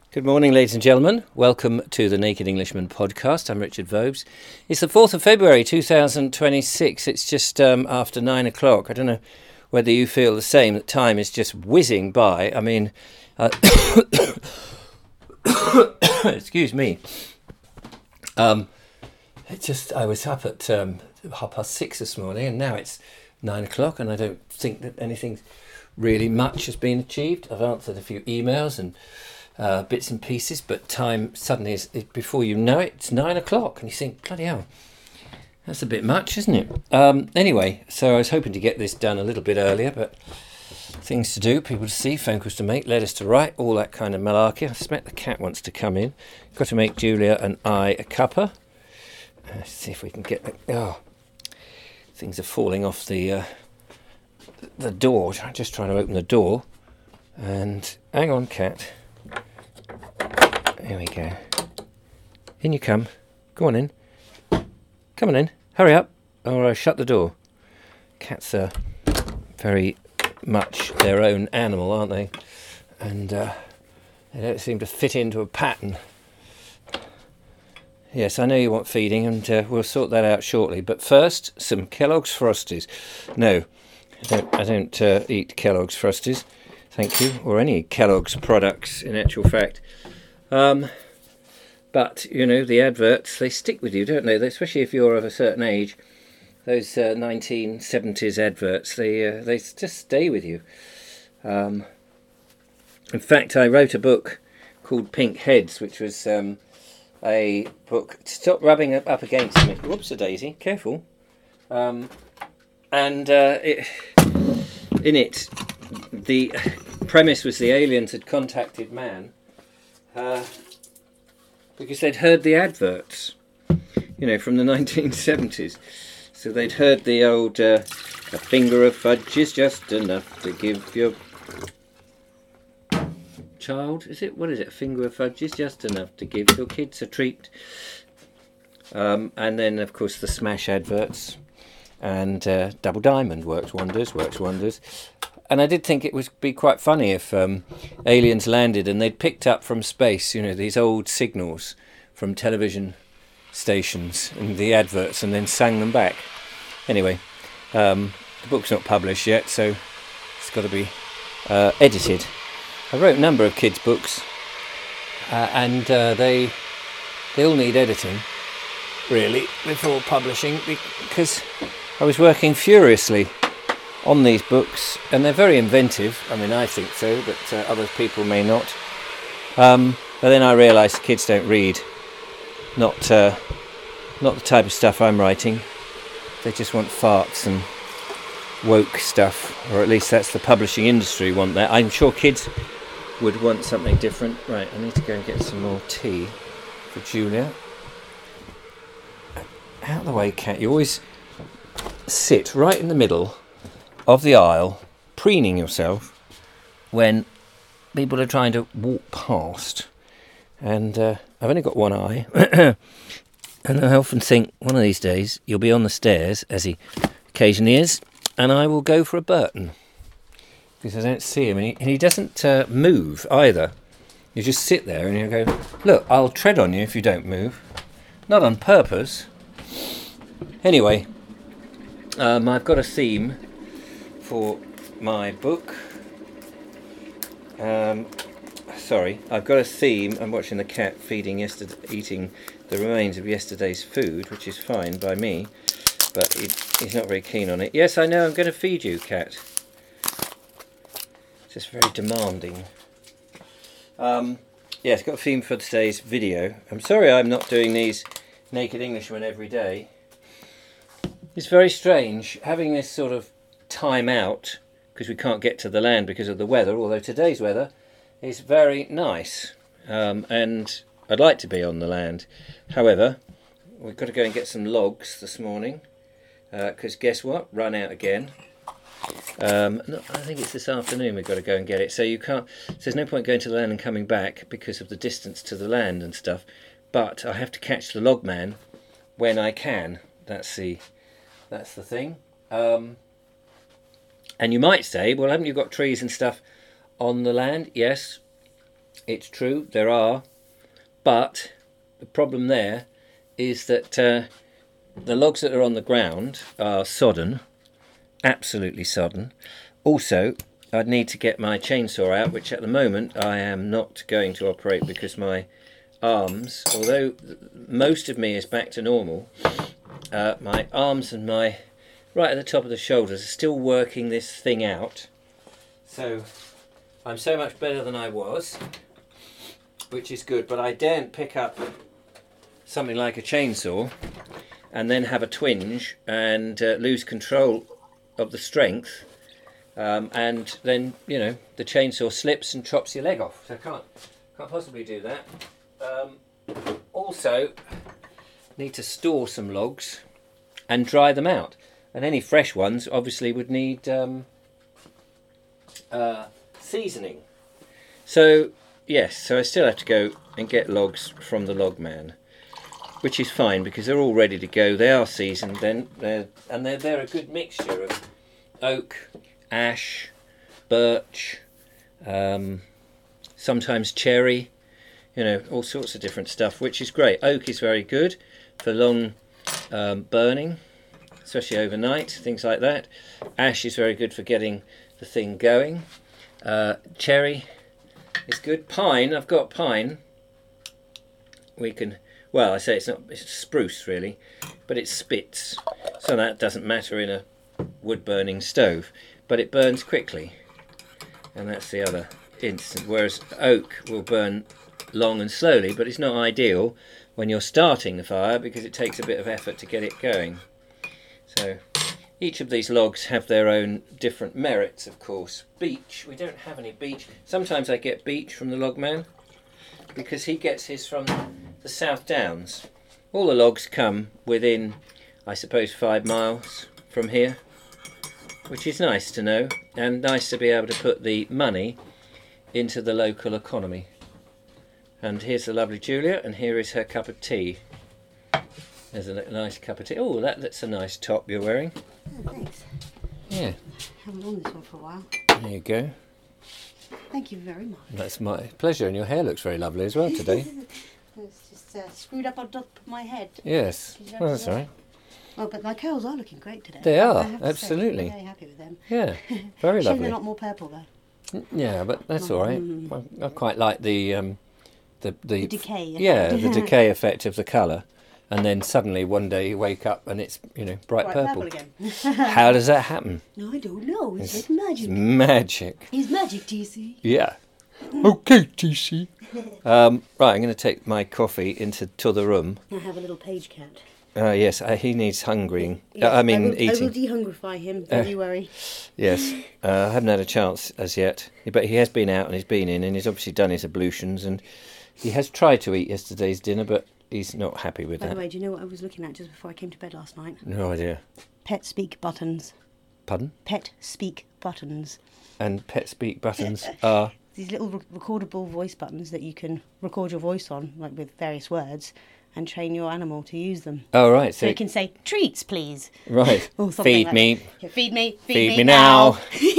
Good morning, ladies and gentlemen. Welcome to the Naked Englishman podcast. I'm Richard Vobes. It's the 4th of February 2026. It's just after 9 o'clock. I don't know whether you feel the same, that time is just whizzing by. I mean, excuse me. I was up at 6:30 this morning, and now it's 9 o'clock, and I don't think that anything really much has been achieved. I've answered a few emails and bits and pieces, but time suddenly is before you know it, it's 9 o'clock, and you think, bloody hell, that's a bit much, isn't it? Anyway, so I was hoping to get this done a little bit earlier, but things to do, people to see, phone calls to make, letters to write, all that kind of malarkey. I suspect the cat wants to come in. Got to make Julia and I a cuppa. Let's see if we can get things are falling off the door. I'm just trying to open the door, and hang on, cat. There we go. In you come. Go on in. Come on in. Hurry up, or I'll shut the door. Cats are very much their own animal, aren't they? And they don't seem to fit into a pattern. Yes, I know you want feeding, and we'll sort that out shortly. But first, some Kellogg's Frosties. No, I don't eat Kellogg's Frosties, thank you, or any Kellogg's products, in actual fact. But, you know, the adverts, they stick with you, don't they? Especially if you're of a certain age. Those 1970s adverts, they just stay with you. In fact, I wrote a book called Pink Heads, which was a book... Stop rubbing up against me. Whoops, a daisy. Careful. In it, the premise was the aliens had contacted man because they'd heard the adverts, you know, from the 1970s. So they'd heard the old, a finger of fudge is just enough to give your child, is it? What is it? A finger of fudge is just enough to give your kids a treat. And then, of course, the Smash adverts. And Double Diamond works wonders. And I did think it would be quite funny if aliens landed and they'd picked up from space, you know, these old signals from television stations and the adverts, and then sang them back. Anyway, the book's not published yet, so it's got to be edited. I wrote a number of kids' books, and they all need editing, really, before publishing, because I was working furiously on these books, and they're very inventive. I mean, I think so, but other people may not. But then I realised kids don't read, not the type of stuff I'm writing. They just want farts and woke stuff, or at least that's the publishing industry want that. I'm sure kids would want something different. Right, I need to go and get some more tea for Julia. Out of the way, cat. You always sit right in the middle of the aisle, preening yourself when people are trying to walk past. And I've only got one eye, and I often think one of these days you'll be on the stairs, as he occasionally is, and I will go for a Burton because I don't see him, and he doesn't move either. You just sit there and you go, look, I'll tread on you if you don't move. Not on purpose. Anyway, I've got a theme for my book. I've got a theme. I'm watching the cat eating the remains of yesterday's food, which is fine by me, but he's not very keen on it. Yes, I know, I'm going to feed you, cat. Just very demanding. Yes, got a theme for today's video. I'm sorry I'm not doing these Naked Englishmen every day. It's very strange having this sort of time out because we can't get to the land because of the weather, although today's weather is very nice, and I'd like to be on the land. However, we've got to go and get some logs this morning because guess what? Run out again. No, I think it's this afternoon we've got to go and get it. So there's no point going to the land and coming back because of the distance to the land and stuff. But I have to catch the log man when I can. That's the thing. And you might say, well, haven't you got trees and stuff on the land? Yes, it's true, there are, but the problem there is that the logs that are on the ground are sodden, absolutely sodden. Also, I'd need to get my chainsaw out, which at the moment I am not going to operate because my arms, although most of me is back to normal, my arms and my right at the top of the shoulders are still working this thing out. So I'm so much better than I was, which is good, but I daren't pick up something like a chainsaw and then have a twinge and lose control of the strength, and then, you know, the chainsaw slips and chops your leg off. So I can't possibly do that. Also need to store some logs and dry them out, and any fresh ones obviously would need seasoning. So yes, so I still have to go and get logs from the log man, which is fine because they're all ready to go. They are seasoned, they're a good mixture of oak, ash, birch, sometimes cherry, you know, all sorts of different stuff, which is great. Oak is very good for long burning, especially overnight, things like that. Ash is very good for getting the thing going. Cherry is good. Pine, I've got pine. We can, well, I say it's spruce really, but it spits, so that doesn't matter in a wood burning stove, but it burns quickly, and that's the other instant. Whereas oak will burn long and slowly, but it's not ideal when you're starting the fire because it takes a bit of effort to get it going. So each of these logs have their own different merits, of course. Beech, we don't have any beech. Sometimes I get beech from the log man because he gets his from the South Downs. All the logs come within, I suppose, 5 miles from here, which is nice to know, and nice to be able to put the money into the local economy. And here's the lovely Julia, and here is her cup of tea. There's a nice cup of tea. Oh, that's a nice top you're wearing. Oh, thanks. Yeah. I haven't worn this one for a while. There you go. Thank you very much. That's my pleasure, and your hair looks very lovely as well today. It's just screwed up on top of my head. Yes, well, that's all right. Well, but my curls are looking great today. They are, I have to absolutely. say, I'm very happy with them. Yeah, very Shame lovely. they're not more purple though. Yeah, but that's all right. I quite like the decay. Yeah, the decay effect of the colour, and then suddenly one day you wake up and it's, you know, bright purple again. How does that happen? No, I don't know. It's like magic. It's magic. He's magic, TC. Yeah. Okay, TC. Right, I'm going to take my coffee into the room. I have a little page cat. Yes, he needs hungering. Yes, I mean, I will eating. dehungrify him, don't you worry. Yes, I haven't had a chance as yet, but he has been out and he's been in and he's obviously done his ablutions, and he has tried to eat yesterday's dinner, but he's not happy with By that. the way, do you know what I was looking at just before I came to bed last night? No idea. Pet speak buttons. Pardon? Pet speak buttons. And pet speak buttons are... These little recordable voice buttons that you can record your voice on, like with various words, and train your animal to use them. Oh, right. So you can say, treats, please. Right. Or something Feed like me. that. Yeah, feed me. Feed me now.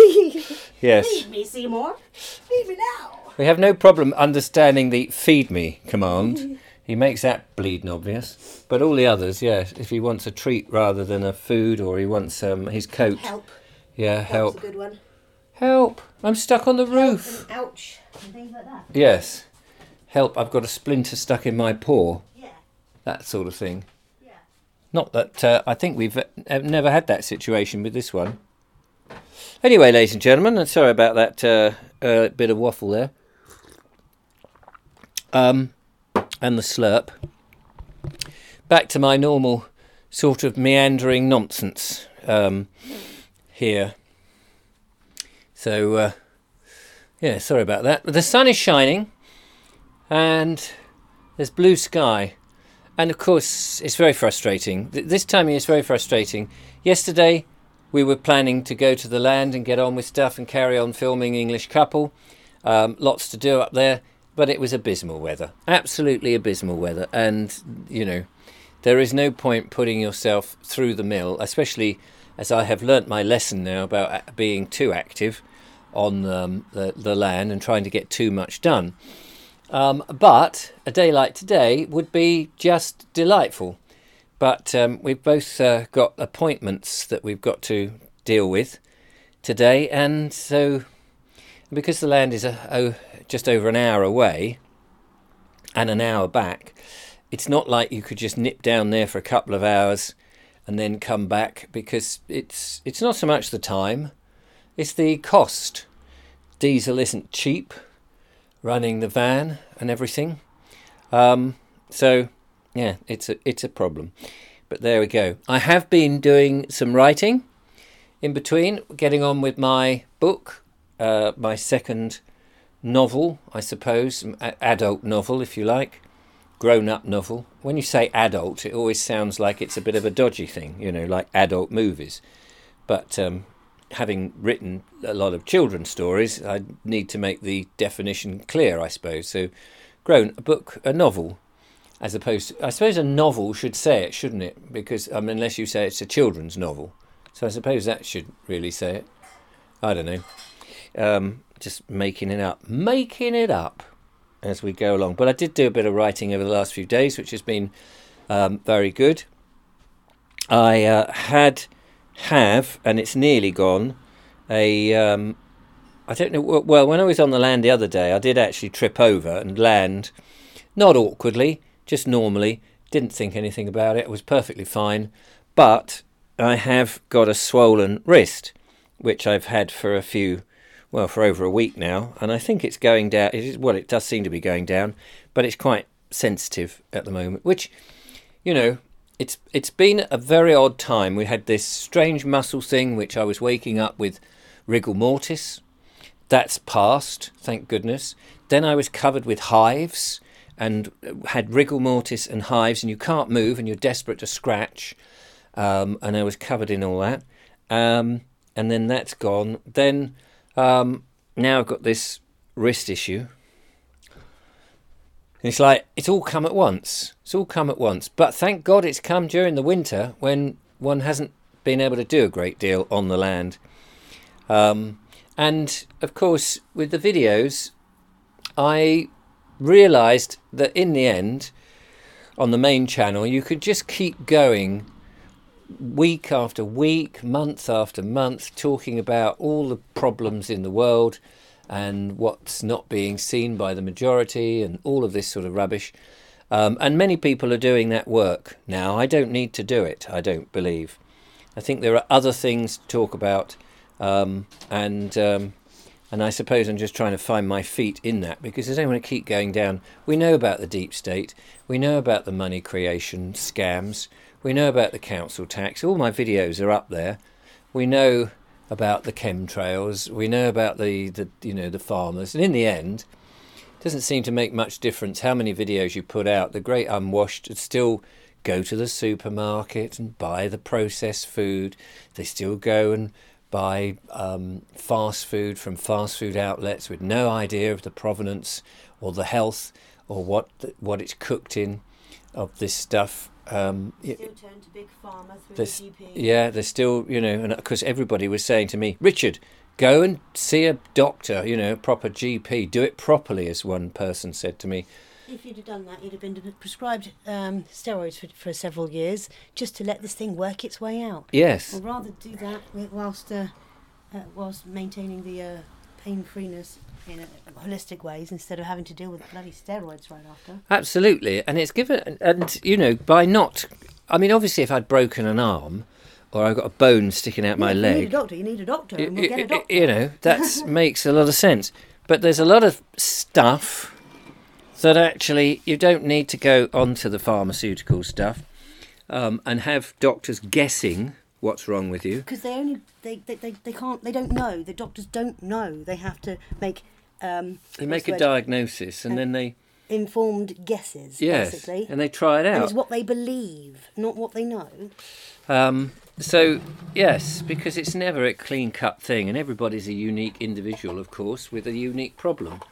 Yes. Feed me, Seymour. Feed me now. We have no problem understanding the feed me command. He makes that bleeding obvious. But all the others, yeah, if he wants a treat rather than a food, or he wants his coat. Help. Yeah, Help's help. a good one. Help. I'm stuck on the roof. And ouch. And things like that. Yes. Help, I've got a splinter stuck in my paw. Yeah. That sort of thing. Yeah. Not that I think we've never had that situation with this one. Anyway, ladies and gentlemen, and sorry about that bit of waffle there. And the slurp. Back to my normal sort of meandering nonsense here. So, yeah, sorry about that. The sun is shining and there's blue sky. And of course, it's very frustrating. This time of year is very frustrating. Yesterday, we were planning to go to the land and get on with stuff and carry on filming English Couple. Lots to do up there, but it was abysmal weather. Absolutely abysmal weather. And, you know, there is no point putting yourself through the mill, especially as I have learnt my lesson now about being too active on the land and trying to get too much done. But a day like today would be just delightful. But we've both got appointments that we've got to deal with today, and so because the land is just over an hour away and an hour back, it's not like you could just nip down there for a couple of hours and then come back, because it's not so much the time, it's the cost. Diesel isn't cheap, running the van and everything. So yeah, it's a problem. But there we go. I have been doing some writing in between, getting on with my book, my second novel, I suppose, adult novel, if you like, grown-up novel. When you say adult, it always sounds like it's a bit of a dodgy thing, like adult movies. But having written a lot of children's stories, I need to make the definition clear, I suppose. So, a novel, as opposed to, I suppose a novel should say it, shouldn't it? Because unless you say it's a children's novel, so I suppose that should really say it. I don't know. Just making it up as we go along. But I did do a bit of writing over the last few days, which has been very good. I have, and it's nearly gone, I don't know, well, when I was on the land the other day, I did actually trip over and land, not awkwardly, just normally, didn't think anything about it, it was perfectly fine, but I have got a swollen wrist, which I've had for over a week now, and I think it's going down. It does seem to be going down, but it's quite sensitive at the moment, which, it's been a very odd time. We had this strange muscle thing, which I was waking up with rigor mortis. That's passed, thank goodness. Then I was covered with hives and had rigor mortis and hives, and you can't move and you're desperate to scratch, and I was covered in all that. And then that's gone. Then now I've got this wrist issue. It's like it's all come at once. But thank God it's come during the winter when one hasn't been able to do a great deal on the land. And of course, with the videos, I realised that in the end, on the main channel, you could just keep going week after week, month after month, talking about all the problems in the world and what's not being seen by the majority and all of this sort of rubbish. And many people are doing that work now. I don't need to do it, I don't believe. I think there are other things to talk about, and I suppose I'm just trying to find my feet in that, because I don't want to keep going down. We know about the deep state, we know about the money creation scams, we know about the council tax. All my videos are up there. We know about the chemtrails. We know about the farmers. And in the end, it doesn't seem to make much difference how many videos you put out. The great unwashed still go to the supermarket and buy the processed food. They still go and buy fast food from fast food outlets with no idea of the provenance or the health or what it's cooked in of this stuff. Still turn to big pharma through the GP. Yeah, they're still, and because everybody was saying to me, Richard, go and see a doctor, a proper GP. Do it properly, as one person said to me. If you'd have done that, you'd have been prescribed steroids for several years just to let this thing work its way out. Yes. Or rather do that whilst maintaining the pain-freeness in holistic ways, instead of having to deal with bloody steroids right after. Absolutely. And it's given, and by not, obviously if I'd broken an arm or I've got a bone sticking out my leg. You need a doctor, and we'll get a doctor. That makes a lot of sense. But there's a lot of stuff that actually you don't need to go onto the pharmaceutical stuff and have doctors guessing what's wrong with you. Because they don't know. The doctors don't know. They have to make... they make a diagnosis and then they... informed guesses, yes, basically. And they try it out. And it's what they believe, not what they know. So, yes, because it's never a clean-cut thing, and everybody's a unique individual, of course, with a unique problem.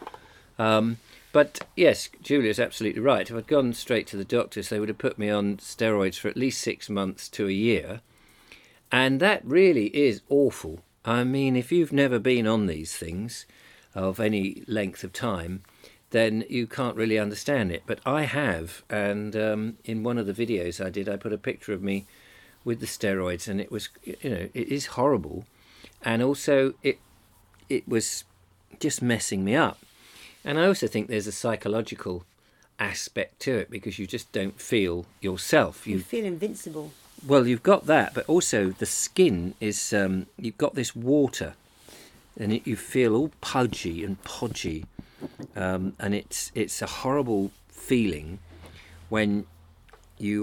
But, yes, Julia's absolutely right. If I'd gone straight to the doctors, they would have put me on steroids for at least 6 months to a year. And that really is awful. If you've never been on these things of any length of time, then you can't really understand it. But I have, and in one of the videos I did, I put a picture of me with the steroids, and it was, it is horrible, and also it was just messing me up. And I also think there's a psychological aspect to it, because you just don't feel yourself. You feel invincible. Well, you've got that, but also the skin is, you've got this water, and you feel all pudgy and podgy, and it's a horrible feeling when you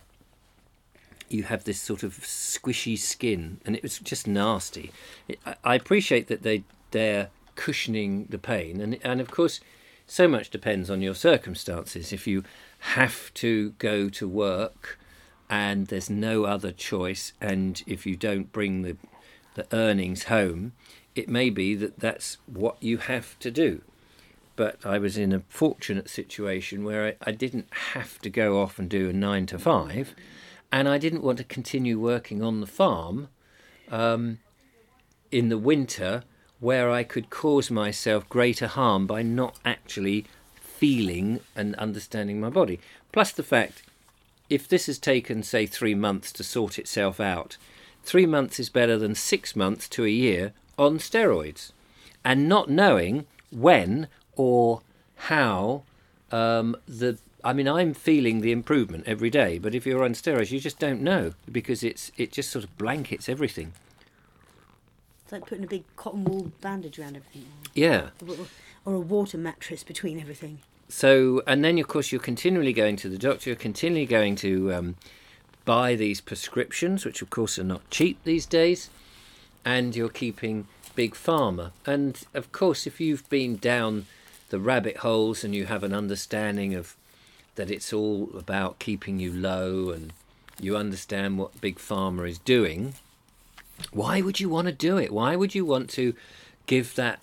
have this sort of squishy skin, and it was just nasty. I appreciate that they're cushioning the pain, and of course so much depends on your circumstances. If you have to go to work and there's no other choice, and if you don't bring the earnings home, it may be that that's what you have to do. But I was in a fortunate situation where I didn't have to go off and do a 9 to 5, and I didn't want to continue working on the farm in the winter, where I could cause myself greater harm by not actually feeling and understanding my body. Plus the fact, if this has taken, say, 3 months to sort itself out, 3 months is better than 6 months to a year on steroids. And not knowing when or how I'm feeling the improvement every day. But if you're on steroids, you just don't know, because it just sort of blankets everything. It's like putting a big cotton wool bandage around everything. Yeah. Or a water mattress between everything. So, and then of course you're continually going to the doctor, you're continually going to buy these prescriptions, which of course are not cheap these days, and you're keeping Big Pharma. And of course, if you've been down the rabbit holes and you have an understanding of that it's all about keeping you low, and you understand what Big Pharma is doing, why would you want to do it? Why would you want to give that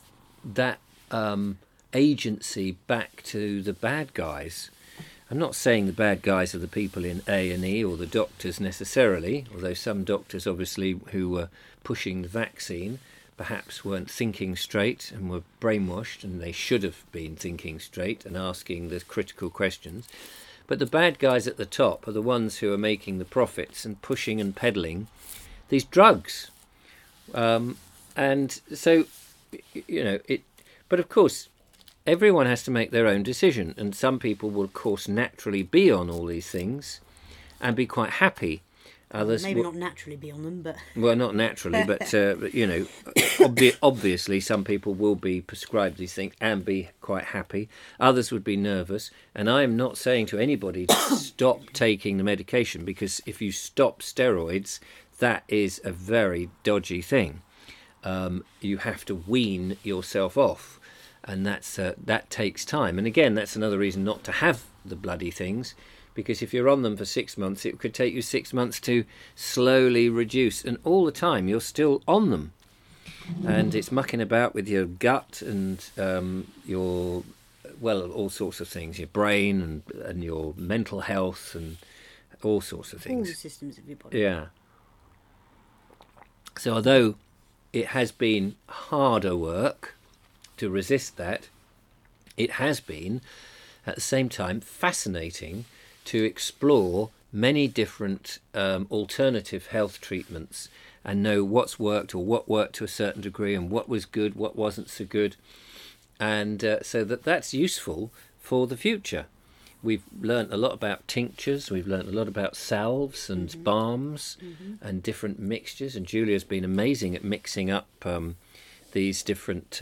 agency back to the bad guys? I'm not saying the bad guys are the people in A&E or the doctors necessarily, although some doctors obviously who were pushing the vaccine perhaps weren't thinking straight and were brainwashed, and they should have been thinking straight and asking the critical questions. But the bad guys at the top are the ones who are making the profits and pushing and peddling these drugs. And so, but of course, everyone has to make their own decision, and some people will, of course, naturally be on all these things and be quite happy. Others maybe not naturally be on them, but well, not naturally, but obviously, some people will be prescribed these things and be quite happy. Others would be nervous, and I am not saying to anybody to stop taking the medication, because if you stop steroids, that is a very dodgy thing. You have to wean yourself off, and that takes time. And again, that's another reason not to have the bloody things, because if you're on them for 6 months, it could take you 6 months to slowly reduce, and all the time you're still on them, and it's mucking about with your gut and all sorts of things, your brain and your mental health and all sorts of things. All the systems of your body. Yeah. So although it has been harder work to resist that, it has been, at the same time, fascinating to explore many different alternative health treatments and know what's worked or what worked to a certain degree and what was good, what wasn't so good. And so that's useful for the future. We've learnt a lot about tinctures, we've learnt a lot about salves and balms and different mixtures, and Julia's been amazing at mixing up these different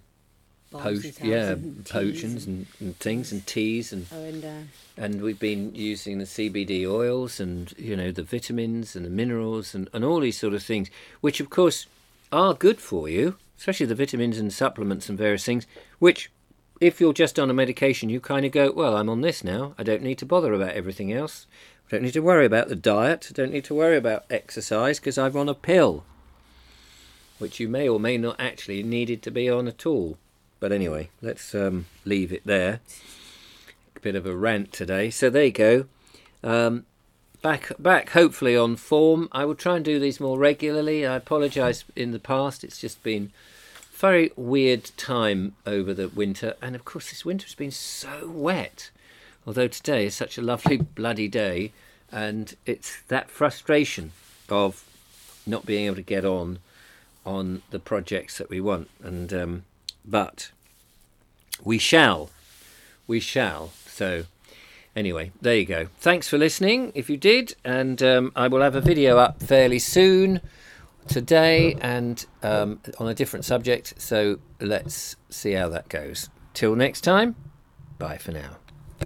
potions and things and teas, and we've been using the CBD oils and the vitamins and the minerals and all these sort of things, which of course are good for you, especially the vitamins and supplements and various things, which if you're just on a medication, you kind of go, well, I'm on this now. I don't need to bother about everything else. I don't need to worry about the diet. I don't need to worry about exercise because I'm on a pill, which you may or may not actually needed to be on at all. But anyway, let's leave it there. A bit of a rant today. So there you go. Back hopefully on form. I will try and do these more regularly. I apologise in the past. It's just been very weird time over the winter, and of course this winter has been so wet. Although today is such a lovely bloody day, and it's that frustration of not being able to get on the projects that we want. And but we shall. So anyway, there you go. Thanks for listening, if you did, and I will have a video up fairly soon today, and on a different subject. So let's see how that goes. Till next time, bye for now.